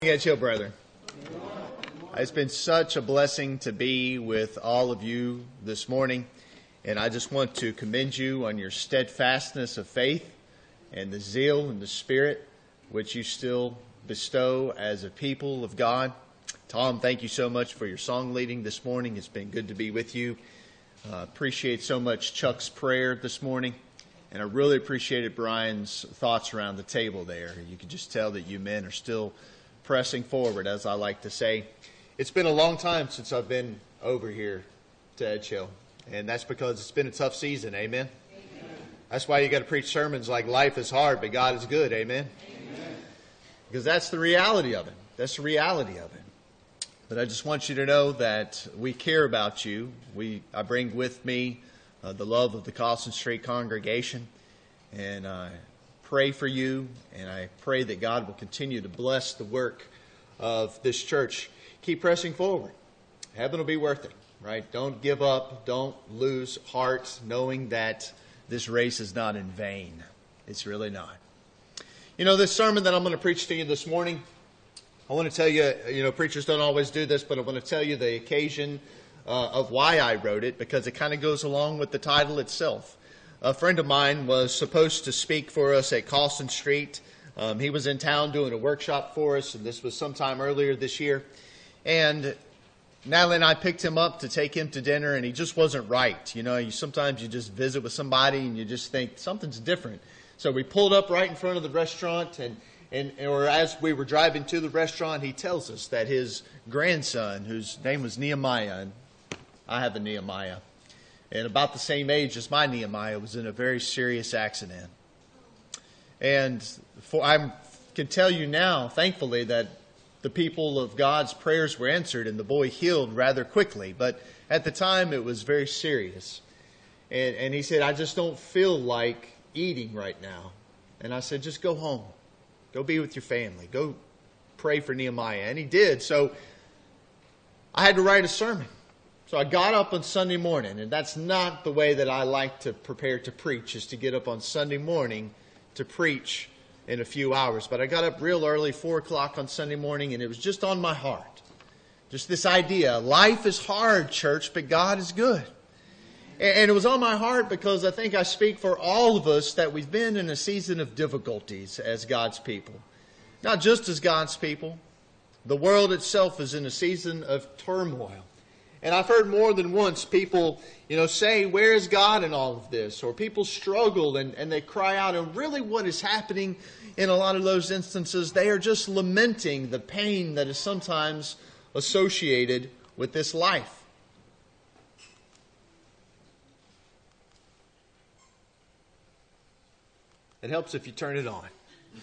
Get you, brethren. It's been such a blessing to be with all of you this morning, and I just want to commend you on your steadfastness of faith and the zeal and the spirit which you still bestow as a people of God. Tom, thank you so much for your song leading this morning. It's been good to be with you. Appreciate so much Chuck's prayer this morning, and I really appreciated Brian's thoughts around the table there. You could just tell that you men are still pressing forward, as I like to say. It's been a long time since I've been over here to Edge Hill, and that's because it's been a tough season. Amen? Amen. That's why you got to preach sermons like life is hard, but God is good. Amen? Amen. Because that's the reality of it. That's the reality of it. But I just want you to know that we care about you. I bring with me the love of the Carlson Street congregation, and pray for you, and I pray that God will continue to bless the work of this church. Keep pressing forward. Heaven will be worth it, right? Don't give up. Don't lose heart, knowing that this race is not in vain. It's really not. You know, this sermon that I'm going to preach to you this morning, I want to tell you, preachers don't always do this, but I want to tell you the occasion of why I wrote it, because it kind of goes along with the title itself. A friend of mine was supposed to speak for us at Carlson Street. He was in town doing a workshop for us, and this was sometime earlier this year. And Natalie and I picked him up to take him to dinner, and he just wasn't right. You know, sometimes you just visit with somebody and you just think something's different. So we pulled up right in front of the restaurant, or as we were driving to the restaurant, he tells us that his grandson, whose name was Nehemiah, and I have a Nehemiah, and about the same age as my Nehemiah, was in a very serious accident. And I can tell you now, thankfully, that the people of God's prayers were answered and the boy healed rather quickly. But at the time, it was very serious. And he said, I just don't feel like eating right now. And I said, just go home. Go be with your family. Go pray for Nehemiah. And he did. So I had to write a sermon. So I got up on Sunday morning, and that's not the way that I like to prepare to preach, is to get up on Sunday morning to preach in a few hours. But I got up real early, 4 o'clock on Sunday morning, and it was just on my heart. Just this idea, life is hard, church, but God is good. And it was on my heart because I think I speak for all of us that we've been in a season of difficulties as God's people. Not just as God's people. The world itself is in a season of turmoil. And I've heard more than once people, say, where is God in all of this? Or people struggle and they cry out. And really what is happening in a lot of those instances, they are just lamenting the pain that is sometimes associated with this life. It helps if you turn it on.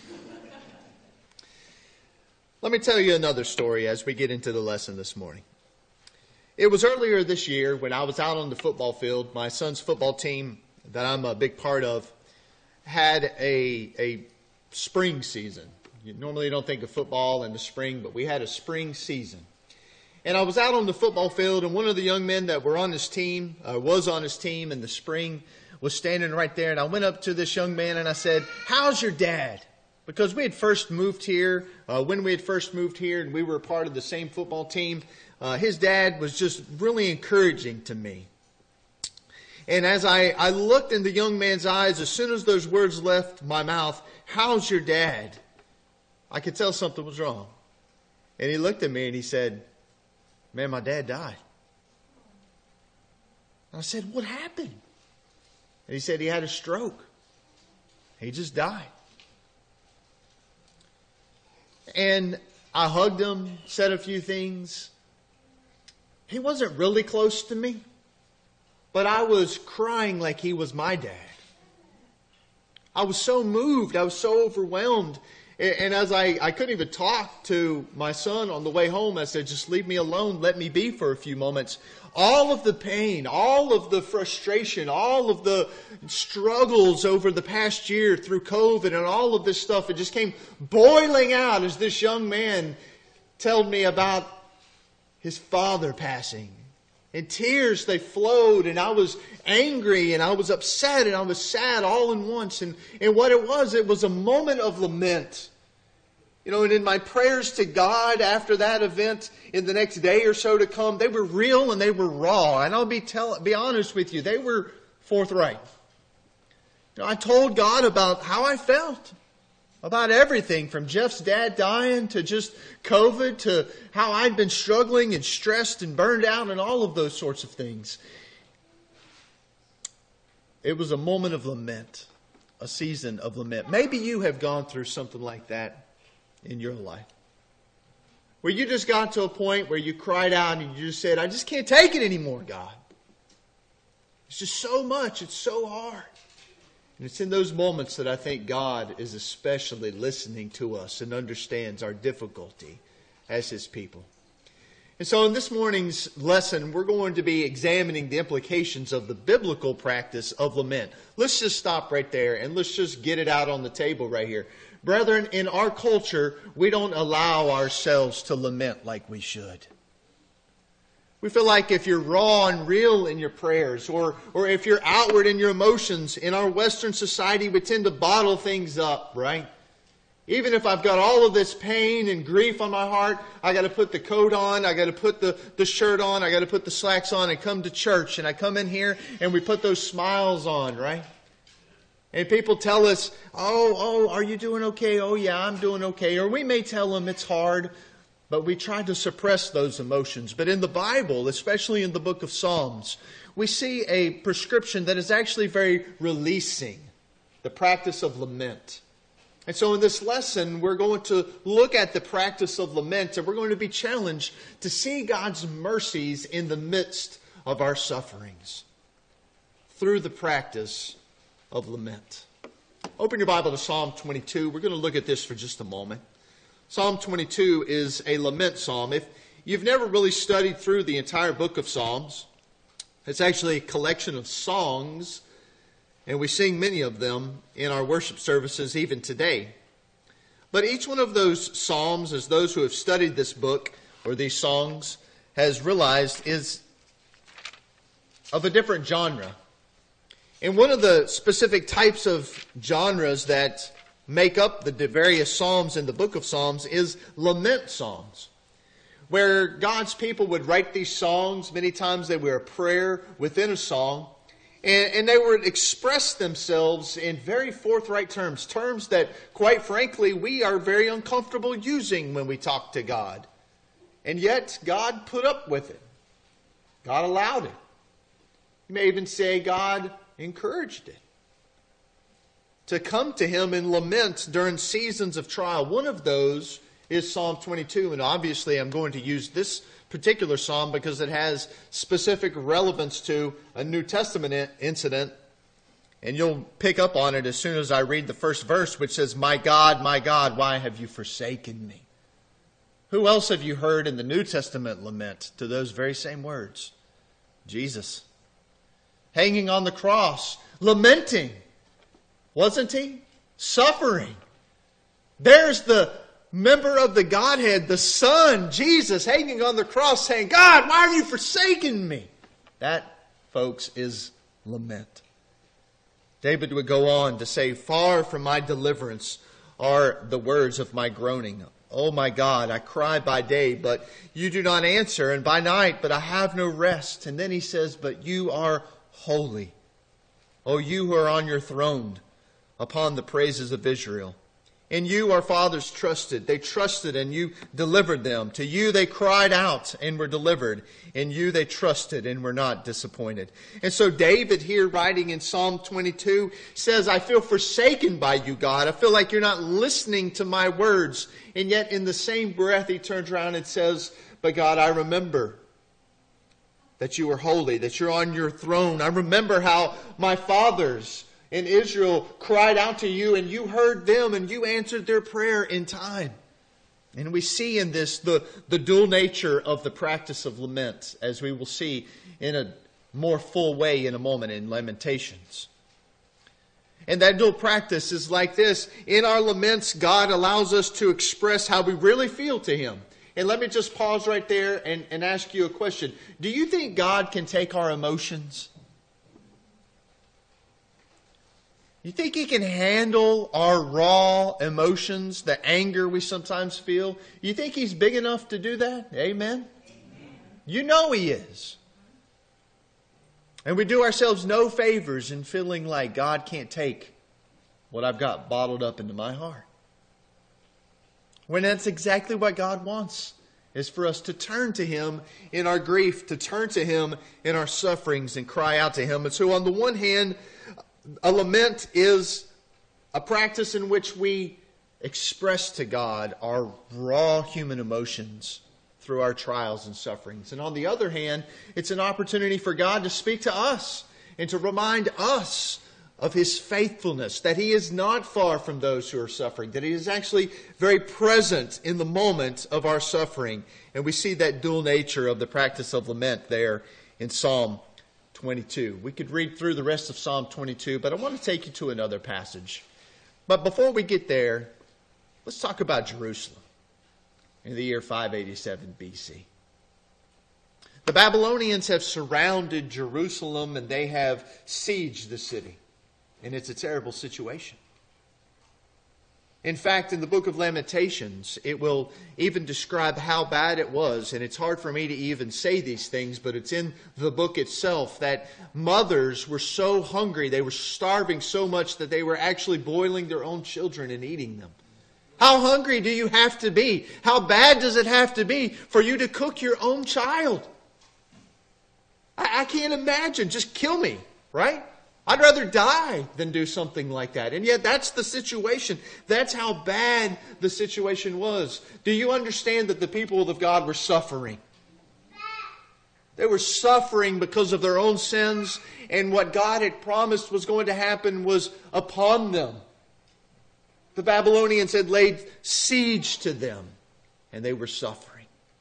Let me tell you another story as we get into the lesson this morning. It was earlier this year when I was out on the football field. My son's football team that I'm a big part of had a spring season. You normally don't think of football in the spring, but we had a spring season. And I was out on the football field, and one of the young men that was on his team in the spring was standing right there. And I went up to this young man and I said, how's your dad? Because we had first moved here, and we were a part of the same football team. His dad was just really encouraging to me. And as I looked in the young man's eyes, as soon as those words left my mouth, how's your dad? I could tell something was wrong. And he looked at me and he said, man, my dad died. And I said, what happened? And he said he had a stroke. He just died. And I hugged him, said a few things. He wasn't really close to me, but I was crying like he was my dad. I was so moved. I was so overwhelmed. And as I couldn't even talk to my son on the way home, I said, just leave me alone. Let me be for a few moments. All of the pain, all of the frustration, all of the struggles over the past year through COVID and all of this stuff, it just came boiling out as this young man told me about his father passing. And tears, they flowed, and I was angry, and I was upset, and I was sad all in once. And what it was a moment of lament. And in my prayers to God after that event, in the next day or so to come, they were real and they were raw. And I'll be honest with you, they were forthright. I told God about how I felt, about everything from Jeff's dad dying to just COVID to how I'd been struggling and stressed and burned out and all of those sorts of things. It was a moment of lament, a season of lament. Maybe you have gone through something like that in your life, where you just got to a point where you cried out and you just said, I just can't take it anymore, God. It's just so much. It's so hard. And it's in those moments that I think God is especially listening to us and understands our difficulty as His people. And so in this morning's lesson, we're going to be examining the implications of the biblical practice of lament. Let's just stop right there and let's just get it out on the table right here. Brethren, in our culture, we don't allow ourselves to lament like we should. We feel like if you're raw and real in your prayers, or if you're outward in your emotions, in our Western society, we tend to bottle things up, right? Even if I've got all of this pain and grief on my heart, I got to put the coat on, I got to put the shirt on, I got to put the slacks on and come to church. And I come in here and we put those smiles on, right? And people tell us, oh, are you doing okay? Oh, yeah, I'm doing okay. Or we may tell them it's hard, but we try to suppress those emotions. But in the Bible, especially in the book of Psalms, we see a prescription that is actually very releasing, the practice of lament. And so in this lesson, we're going to look at the practice of lament, and we're going to be challenged to see God's mercies in the midst of our sufferings through the practice of lament. Open your Bible to Psalm 22. We're going to look at this for just a moment. Psalm 22 is a lament psalm. If you've never really studied through the entire book of Psalms, it's actually a collection of songs, and we sing many of them in our worship services even today. But each one of those psalms, as those who have studied this book or these songs has realized, is of a different genre. And one of the specific types of genres that make up the various psalms in the book of Psalms is lament songs, where God's people would write these songs. Many times they were a prayer within a song, and they would express themselves in very forthright terms that, quite frankly, we are very uncomfortable using when we talk to God. And yet God put up with it. God allowed it. You may even say God encouraged it to come to Him and lament during seasons of trial. One of those is Psalm 22, and obviously I'm going to use this particular psalm because it has specific relevance to a New Testament incident, and you'll pick up on it as soon as I read the first verse, which says, my God, why have you forsaken me?" Who else have you heard in the New Testament lament to those very same words? Jesus. Hanging on the cross, lamenting. Wasn't He? Suffering. There's the member of the Godhead, the Son, Jesus, hanging on the cross saying, "God, why have you forsaken me?" That, folks, is lament. David would go on to say, "Far from my deliverance are the words of my groaning. Oh my God, I cry by day, but you do not answer, and by night, but I have no rest." And then he says, "But you are holy. O you who are on your throne, upon the praises of Israel. In you our fathers trusted. They trusted and you delivered them. To you they cried out and were delivered. In you they trusted and were not disappointed." And so David here, writing in Psalm 22, says, "I feel forsaken by you, God. I feel like you're not listening to my words." And yet in the same breath he turns around and says, "But God, I remember that you are holy, that you're on your throne. I remember how my fathers in Israel cried out to you, and you heard them, and you answered their prayer in time." And we see in this the dual nature of the practice of lament, as we will see in a more full way in a moment in Lamentations. And that dual practice is like this. In our laments, God allows us to express how we really feel to Him. And let me just pause right there and ask you a question. Do you think God can take our emotions? You think He can handle our raw emotions, the anger we sometimes feel? You think He's big enough to do that? Amen? You know He is. And we do ourselves no favors in feeling like God can't take what I've got bottled up into my heart. When that's exactly what God wants, is for us to turn to Him in our grief, to turn to Him in our sufferings and cry out to Him. And so on the one hand, a lament is a practice in which we express to God our raw human emotions through our trials and sufferings. And on the other hand, it's an opportunity for God to speak to us and to remind us of His faithfulness, that He is not far from those who are suffering, that He is actually very present in the moment of our suffering. And we see that dual nature of the practice of lament there in Psalm 22. We could read through the rest of Psalm 22, but I want to take you to another passage. But before we get there, let's talk about Jerusalem in the year 587 BC. The Babylonians have surrounded Jerusalem and they have sieged the city. And it's a terrible situation. In fact, in the book of Lamentations, it will even describe how bad it was. And it's hard for me to even say these things, but it's in the book itself that mothers were so hungry, they were starving so much that they were actually boiling their own children and eating them. How hungry do you have to be? How bad does it have to be for you to cook your own child? I can't imagine. Just kill me, right? I'd rather die than do something like that. And yet that's the situation. That's how bad the situation was. Do you understand that the people of God were suffering? They were suffering because of their own sins, and what God had promised was going to happen was upon them. The Babylonians had laid siege to them, and they were suffering.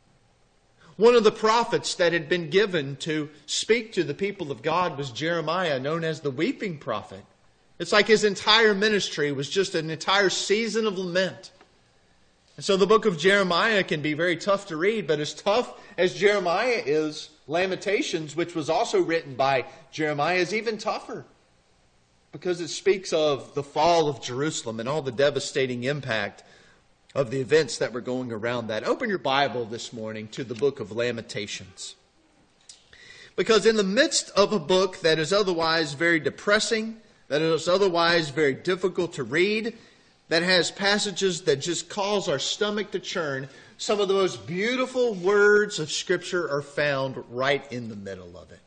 One of the prophets that had been given to speak to the people of God was Jeremiah, known as the weeping prophet. It's like his entire ministry was just an entire season of lament. And so the book of Jeremiah can be very tough to read, but as tough as Jeremiah is, Lamentations, which was also written by Jeremiah, is even tougher, because it speaks of the fall of Jerusalem and all the devastating impact of the events that were going around that. Open your Bible this morning to the book of Lamentations. Because in the midst of a book that is otherwise very depressing, that is otherwise very difficult to read, that has passages that just cause our stomach to churn, some of the most beautiful words of Scripture are found right in the middle of it.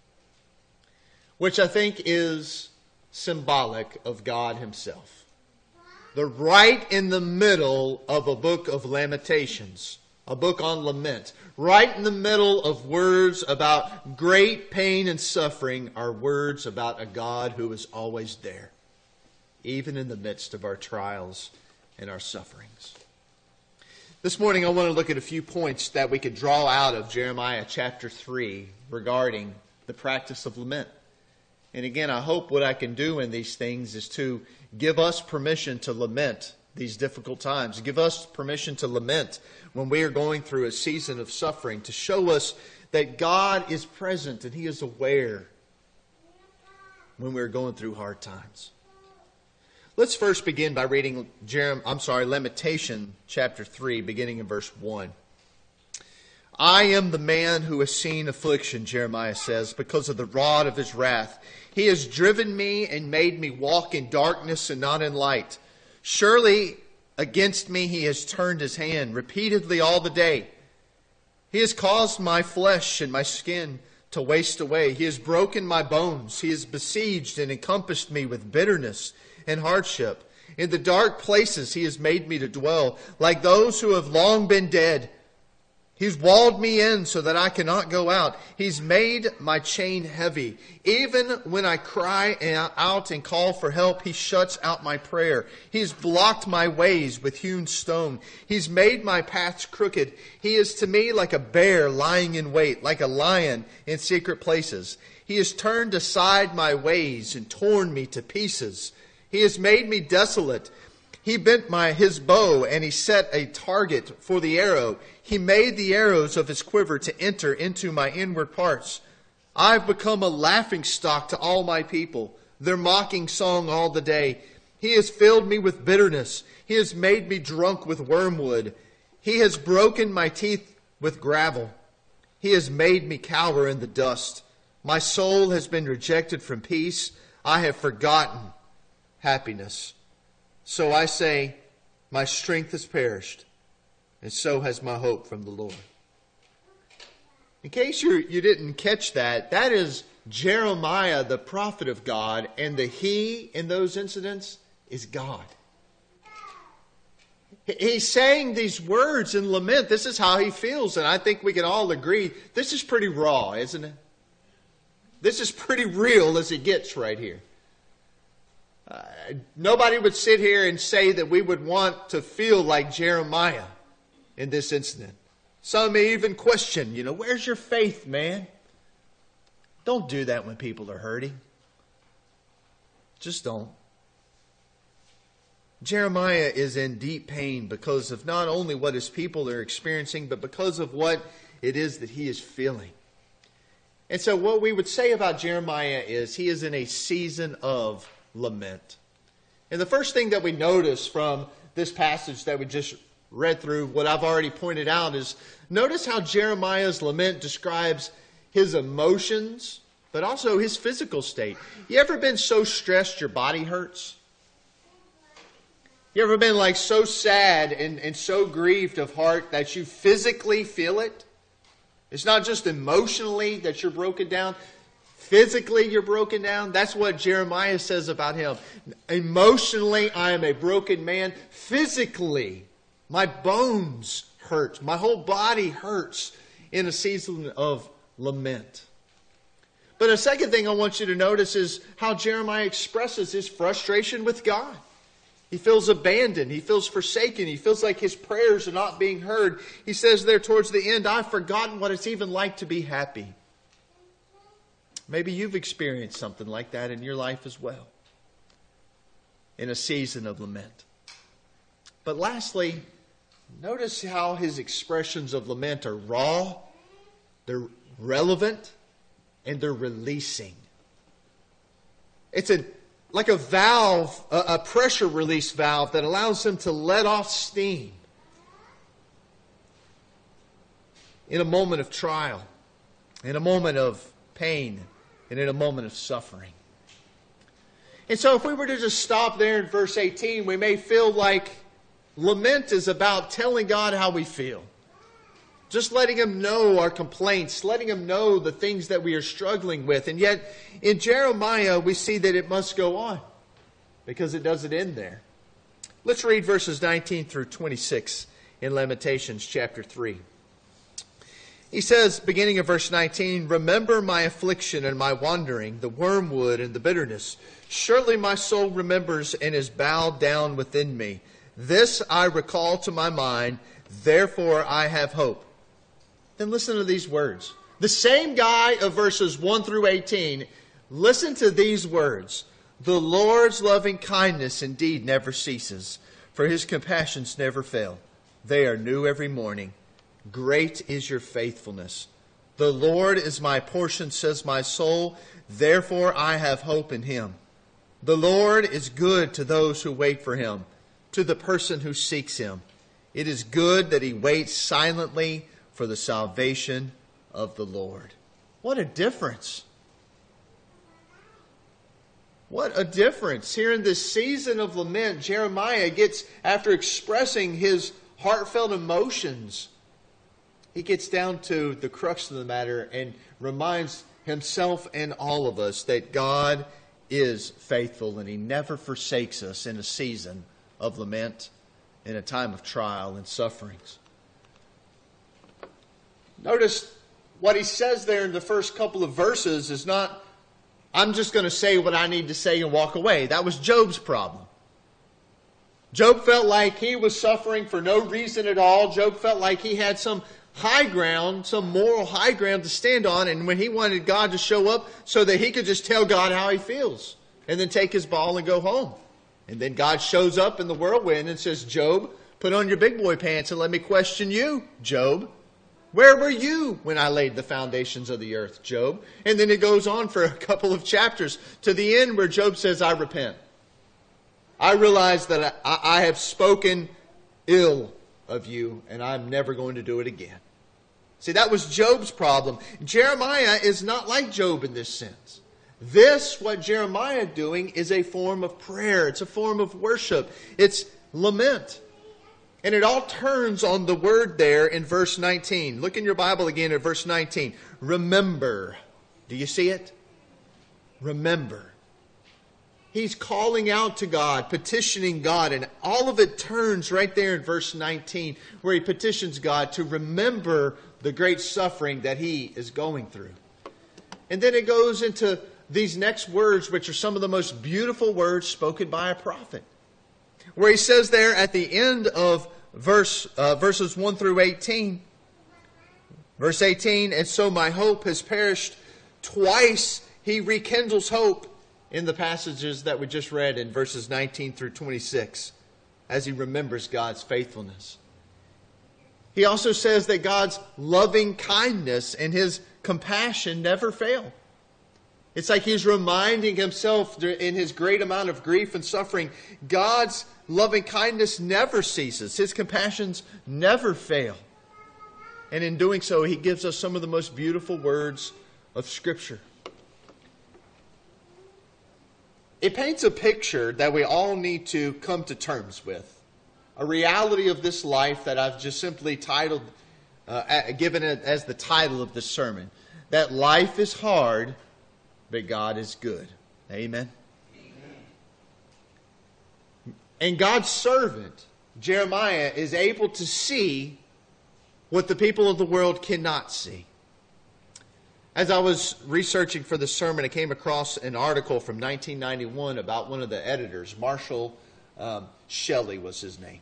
Which I think is symbolic of God Himself. The right in the middle of a book of Lamentations, a book on lament, right in the middle of words about great pain and suffering are words about a God who is always there, even in the midst of our trials and our sufferings. This morning I want to look at a few points that we could draw out of Jeremiah chapter 3 regarding the practice of lament. And again, I hope what I can do in these things is to give us permission to lament these difficult times. Give us permission to lament when we are going through a season of suffering, to show us that God is present and He is aware when we're going through hard times. Let's first begin by reading Lamentation chapter 3, beginning in verse 1. I am the man who has seen affliction, Jeremiah says, because of the rod of His wrath. He has driven me and made me walk in darkness and not in light. Surely against me He has turned His hand repeatedly all the day. He has caused my flesh and my skin to waste away. He has broken my bones. He has besieged and encompassed me with bitterness and hardship. In the dark places He has made me to dwell, like those who have long been dead. He's walled me in so that I cannot go out. He's made my chain heavy. Even when I cry out and call for help, He shuts out my prayer. He's blocked my ways with hewn stone. He's made my paths crooked. He is to me like a bear lying in wait, like a lion in secret places. He has turned aside my ways and torn me to pieces. He has made me desolate. He bent His bow and He set a target for the arrow. He made the arrows of His quiver to enter into my inward parts. I've become a laughingstock to all my people. their mocking song all the day. He has filled me with bitterness. He has made me drunk with wormwood. He has broken my teeth with gravel. He has made me cower in the dust. My soul has been rejected from peace. I have forgotten happiness. So I say, my strength has perished, and so has my hope from the Lord. In case you didn't catch that, that is Jeremiah, the prophet of God, and the he in those incidents is God. He's saying these words in lament. This is how he feels, and I think we can all agree this is pretty raw, isn't it? This is pretty real as it gets right here. Nobody would sit here and say that we would want to feel like Jeremiah in this incident. Some may even question, where's your faith, man? Don't do that when people are hurting. Just don't. Jeremiah is in deep pain because of not only what his people are experiencing, but because of what it is that he is feeling. And so what we would say about Jeremiah is he is in a season of lament. And the first thing that we notice from this passage that we just read through, what I've already pointed out, is notice how Jeremiah's lament describes his emotions, but also his physical state. You ever been so stressed your body hurts? You ever been so sad and so grieved of heart that you physically feel it? It's not just emotionally that you're broken down. Physically you're broken down. That's what Jeremiah says about him. Emotionally, I am a broken man. Physically, my bones hurt. My whole body hurts in a season of lament. But a second thing I want you to notice is how Jeremiah expresses his frustration with God. He feels abandoned. He feels forsaken. He feels like his prayers are not being heard. He says there towards the end, I've forgotten what it's even like to be happy. Maybe you've experienced something like that in your life as well, in a season of lament. But lastly, notice how his expressions of lament are raw, they're relevant, and they're releasing. It's like a valve, a pressure release valve that allows him to let off steam in a moment of trial, in a moment of pain, and in a moment of suffering. And so if we were to just stop there in verse 18, we may feel like lament is about telling God how we feel. Just letting Him know our complaints, letting Him know the things that we are struggling with. And yet, in Jeremiah, we see that it must go on, because it doesn't end there. Let's read verses 19 through 26 in Lamentations chapter 3. He says, beginning of verse 19, remember my affliction and my wandering, the wormwood and the bitterness. Surely my soul remembers and is bowed down within me. This I recall to my mind, therefore I have hope. Then listen to these words. The same guy of verses 1 through 18, listen to these words. The Lord's loving kindness indeed never ceases, for His compassions never fail. They are new every morning. Great is your faithfulness. The Lord is my portion, says my soul. Therefore I have hope in Him. The Lord is good to those who wait for Him, to the person who seeks Him. It is good that he waits silently for the salvation of the Lord. What a difference. What a difference. Here in this season of lament, Jeremiah gets, after expressing his heartfelt emotions, he gets down to the crux of the matter and reminds himself and all of us that God is faithful and He never forsakes us in a season of lament, in a time of trial and sufferings. Notice what he says there in the first couple of verses is not, I'm just going to say what I need to say and walk away. That was Job's problem. Job felt like he was suffering for no reason at all. Job felt like he had some high ground, some moral high ground to stand on, and when he wanted God to show up so that he could just tell God how he feels and then take his ball and go home. And then God shows up in the whirlwind and says, Job, put on your big boy pants and let me question you, Job. Where were you when I laid the foundations of the earth, Job? And then it goes on for a couple of chapters to the end where Job says, I repent. I realize that I have spoken ill of you, and I'm never going to do it again. See, that was Job's problem. Jeremiah is not like Job in this sense. What Jeremiah doing, is a form of prayer. It's a form of worship. It's lament. And it all turns on the word there in verse 19. Look in your Bible again at verse 19. Remember. Do you see it? Remember. He's calling out to God, petitioning God, and all of it turns right there in verse 19, where he petitions God to remember the great suffering that he is going through. And then it goes into these next words, which are some of the most beautiful words spoken by a prophet. Where he says there at the end of verses 1 through 18, verse 18, and so my hope has perished. Twice he rekindles hope in the passages that we just read in verses 19 through 26, as he remembers God's faithfulness. He also says that God's loving kindness and his compassion never fail. It's like he's reminding himself in his great amount of grief and suffering, God's loving kindness never ceases. His compassions never fail. And in doing so, he gives us some of the most beautiful words of Scripture. It paints a picture that we all need to come to terms with. A reality of this life that I've just simply titled, given it as the title of this sermon. That life is hard, but God is good. Amen? Amen. And God's servant, Jeremiah, is able to see what the people of the world cannot see. As I was researching for the sermon, I came across an article from 1991 about one of the editors. Marshall Shelley was his name.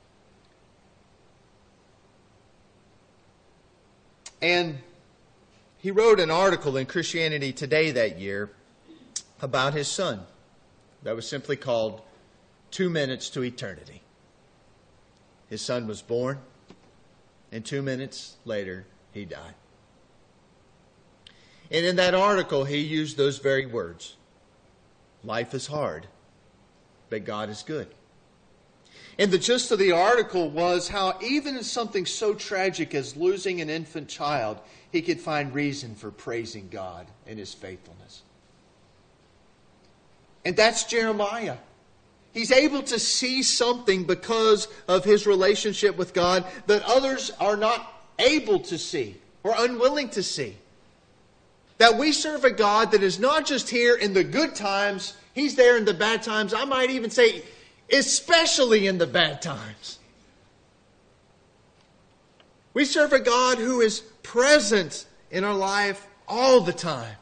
And he wrote an article in Christianity Today that year about his son that was simply called 2 Minutes to Eternity. His son was born, and 2 minutes later, he died. And in that article, he used those very words. Life is hard, but God is good. And the gist of the article was how even in something so tragic as losing an infant child, he could find reason for praising God and His faithfulness. And that's Jeremiah. He's able to see something because of his relationship with God that others are not able to see or unwilling to see. That we serve a God that is not just here in the good times, He's there in the bad times. I might even say, especially in the bad times. We serve a God who is present in our life all the time.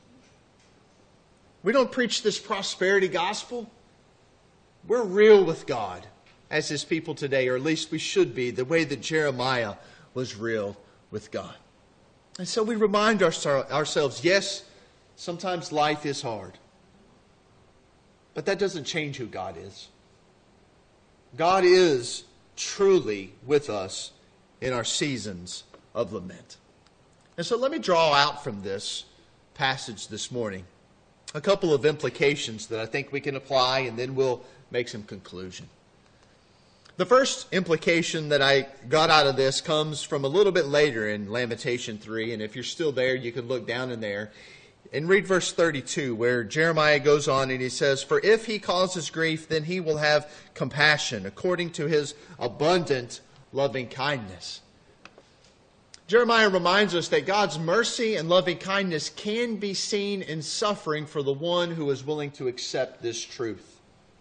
We don't preach this prosperity gospel. We're real with God as His people today, or at least we should be, the way that Jeremiah was real with God. And so we remind ourselves, yes, sometimes life is hard. But that doesn't change who God is. God is truly with us in our seasons of lament. And so let me draw out from this passage this morning a couple of implications that I think we can apply, and then we'll make some conclusion. The first implication that I got out of this comes from a little bit later in Lamentation 3, and if you're still there, you can look down in there and read verse 32, where Jeremiah goes on and he says, "For if he causes grief, then he will have compassion, according to his abundant loving kindness." Jeremiah reminds us that God's mercy and loving kindness can be seen in suffering for the one who is willing to accept this truth.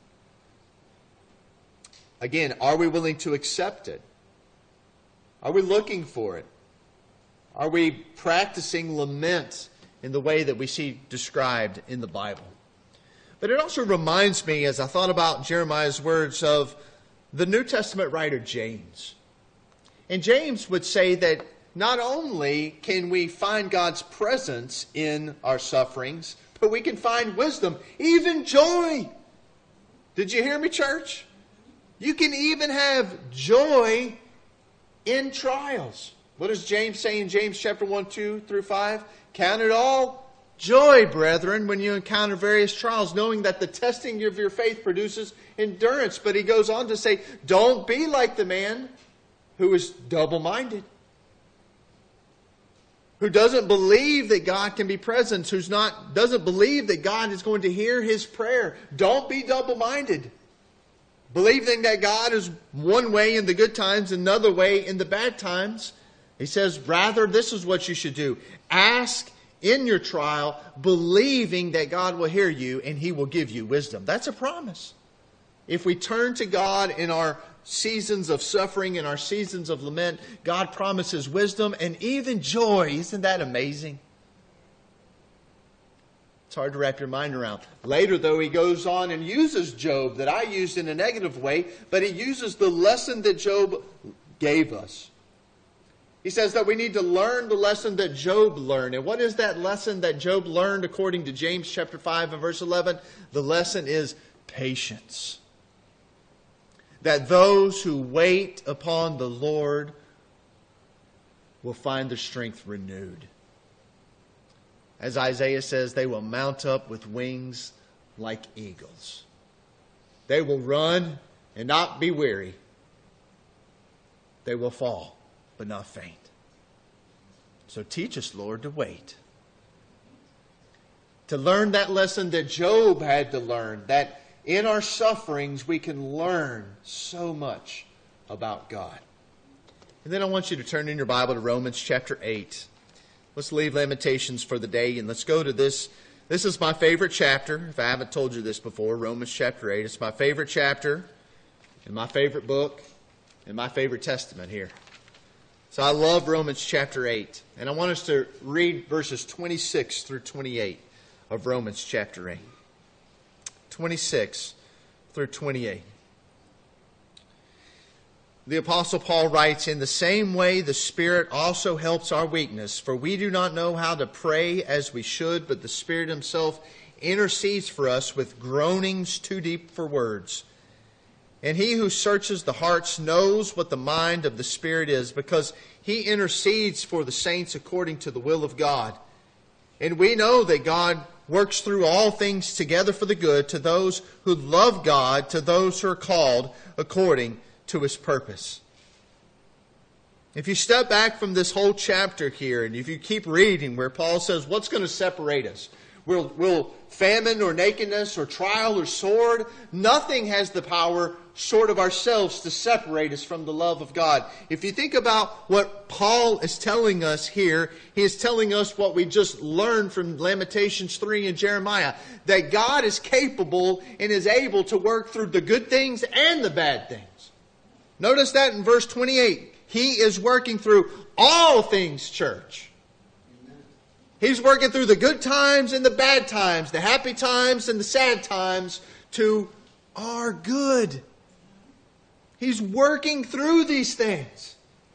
Again, are we willing to accept it? Are we looking for it? Are we practicing lament in the way that we see described in the Bible? But it also reminds me, as I thought about Jeremiah's words, of the New Testament writer James. And James would say that not only can we find God's presence in our sufferings, but we can find wisdom, even joy. Did you hear me, church? You can even have joy in trials. What does James say in James chapter 1, 2 through 5? Count it all joy, brethren, when you encounter various trials, knowing that the testing of your faith produces endurance. But he goes on to say, don't be like the man who is double-minded, who doesn't believe that God can be present, doesn't believe that God is going to hear his prayer. Don't be double-minded, believing that God is one way in the good times, another way in the bad times. He says, rather, this is what you should do. Ask in your trial, believing that God will hear you and he will give you wisdom. That's a promise. If we turn to God in our seasons of suffering, in our seasons of lament, God promises wisdom and even joy. Isn't that amazing? It's hard to wrap your mind around. Later, though, he goes on and uses Job that I used in a negative way, but he uses the lesson that Job gave us. He says that we need to learn the lesson that Job learned. And what is that lesson that Job learned according to James chapter 5 and verse 11? The lesson is patience. That those who wait upon the Lord will find their strength renewed. As Isaiah says, they will mount up with wings like eagles. They will run and not be weary. They will fall but not faint. So teach us, Lord, to wait. To learn that lesson that Job had to learn, that in our sufferings we can learn so much about God. And then I want you to turn in your Bible to Romans chapter 8. Let's leave Lamentations for the day and let's go to this. This is my favorite chapter. If I haven't told you this before, Romans chapter 8. It's my favorite chapter and my favorite book and my favorite testament here. So I love Romans chapter 8. And I want us to read verses 26 through 28 of Romans chapter 8. 26 through 28. The Apostle Paul writes, in the same way the Spirit also helps our weakness, for we do not know how to pray as we should, but the Spirit himself intercedes for us with groanings too deep for words. And he who searches the hearts knows what the mind of the Spirit is, because he intercedes for the saints according to the will of God. And we know that God works through all things together for the good to those who love God, to those who are called according to his purpose. If you step back from this whole chapter here, and if you keep reading where Paul says, what's going to separate us? Will famine or nakedness or trial or sword? Nothing has the power short of ourselves to separate us from the love of God. If you think about what Paul is telling us here, he is telling us what we just learned from Lamentations 3 and Jeremiah, that God is capable and is able to work through the good things and the bad things. Notice that in verse 28. He is working through all things, church. He's working through the good times and the bad times, the happy times and the sad times to our good. He's working through these things.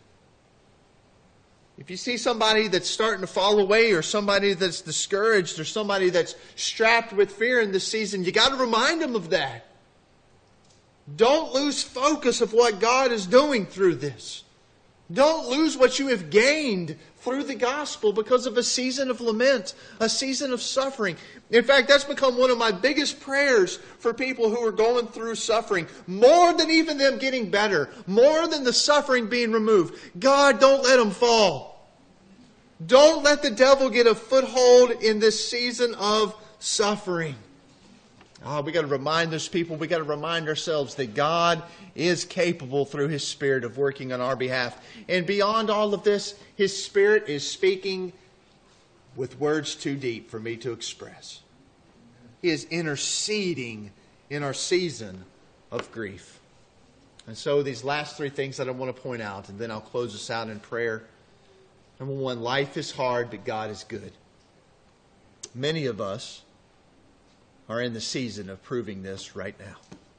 If you see somebody that's starting to fall away, or somebody that's discouraged, or somebody that's strapped with fear in this season, you got to remind them of that. Don't lose focus of what God is doing through this. Don't lose what you have gained through the gospel because of a season of lament, a season of suffering. In fact, that's become one of my biggest prayers for people who are going through suffering. More than even them getting better. More than the suffering being removed. God, don't let them fall. Don't let the devil get a foothold in this season of suffering. We got to remind those people, we got to remind ourselves that God is capable through his Spirit of working on our behalf. And beyond all of this, his Spirit is speaking with words too deep for me to express. He is interceding in our season of grief. And so these last three things that I want to point out, and then I'll close us out in prayer. Number one, life is hard, but God is good. Many of us are in the season of proving this right now.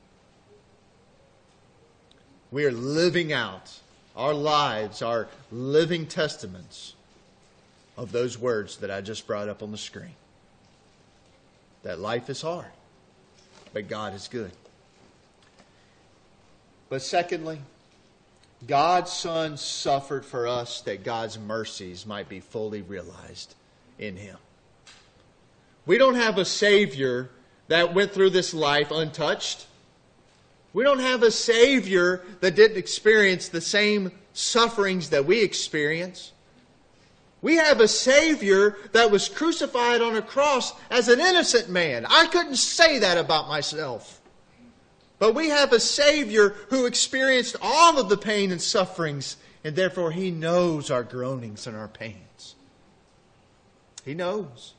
We are living out our lives, our living testaments of those words that I just brought up on the screen. That life is hard, but God is good. But secondly, God's Son suffered for us that God's mercies might be fully realized in Him. We don't have a Savior that went through this life untouched. We don't have a Savior that didn't experience the same sufferings that we experience. We have a Savior that was crucified on a cross as an innocent man. I couldn't say that about myself. But we have a Savior who experienced all of the pain and sufferings, and therefore He knows our groanings and our pains. He knows.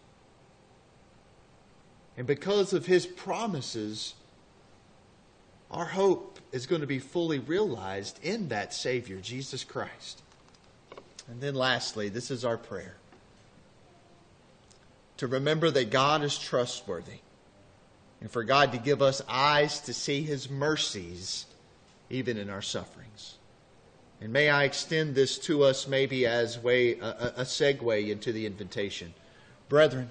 And because of His promises, our hope is going to be fully realized in that Savior, Jesus Christ. And then lastly, this is our prayer. To remember that God is trustworthy. And for God to give us eyes to see His mercies even in our sufferings. And may I extend this to us maybe as a segue into the invitation. Brethren,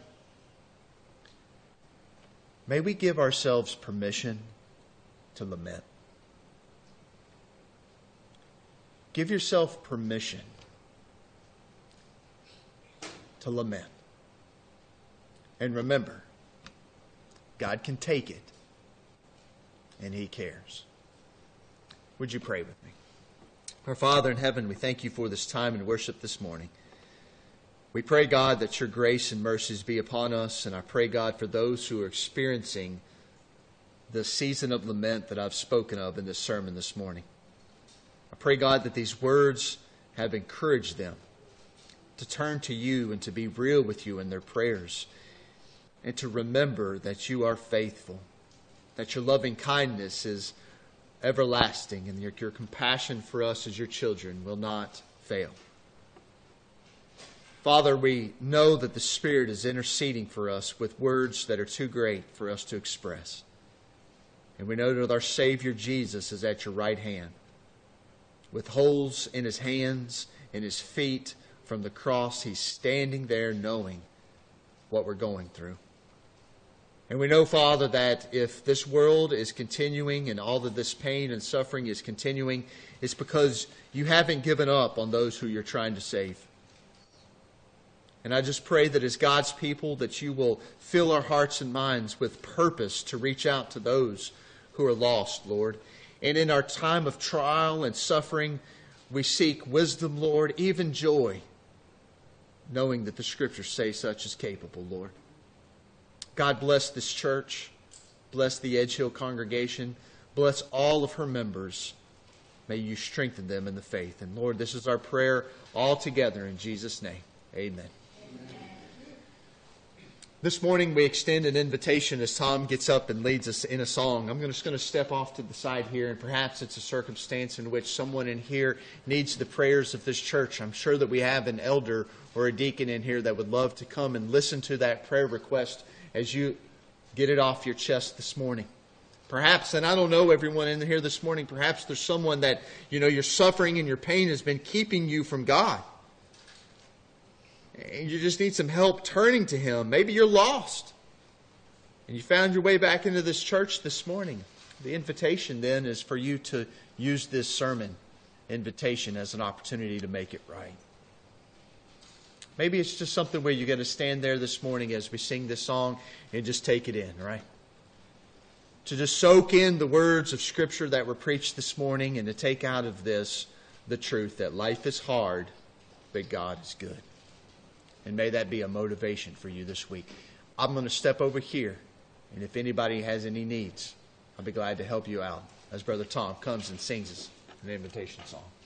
may we give ourselves permission to lament. Give yourself permission to lament. And remember, God can take it, and He cares. Would you pray with me? Our Father in heaven, we thank You for this time in worship this morning. We pray, God, that Your grace and mercies be upon us, and I pray, God, for those who are experiencing the season of lament that I've spoken of in this sermon this morning. I pray, God, that these words have encouraged them to turn to You and to be real with You in their prayers, and to remember that You are faithful, that Your loving kindness is everlasting, and Your compassion for us as Your children will not fail. Father, we know that the Spirit is interceding for us with words that are too great for us to express. And we know that our Savior Jesus is at Your right hand, with holes in His hands and His feet from the cross. He's standing there knowing what we're going through. And we know, Father, that if this world is continuing and all of this pain and suffering is continuing, it's because You haven't given up on those who You're trying to save. And I just pray that as God's people, that You will fill our hearts and minds with purpose to reach out to those who are lost, Lord. And in our time of trial and suffering, we seek wisdom, Lord, even joy, knowing that the Scriptures say such is capable, Lord. God bless this church. Bless the Edge Hill congregation. Bless all of her members. May You strengthen them in the faith. And Lord, this is our prayer all together in Jesus' name. Amen. This morning we extend an invitation as Tom gets up and leads us in a song. I'm just going to step off to the side here, and perhaps it's a circumstance in which someone in here needs the prayers of this church. I'm sure that we have an elder or a deacon in here that would love to come and listen to that prayer request as you get it off your chest this morning. Perhaps, and I don't know everyone in here this morning, perhaps there's someone that, your suffering and your pain has been keeping you from God. And you just need some help turning to Him. Maybe you're lost, and you found your way back into this church this morning. The invitation then is for you to use this sermon invitation as an opportunity to make it right. Maybe it's just something where you're going to stand there this morning as we sing this song and just take it in, right? To just soak in the words of Scripture that were preached this morning, and to take out of this the truth that life is hard, but God is good. And may that be a motivation for you this week. I'm going to step over here, and if anybody has any needs, I'll be glad to help you out as Brother Tom comes and sings us an invitation song.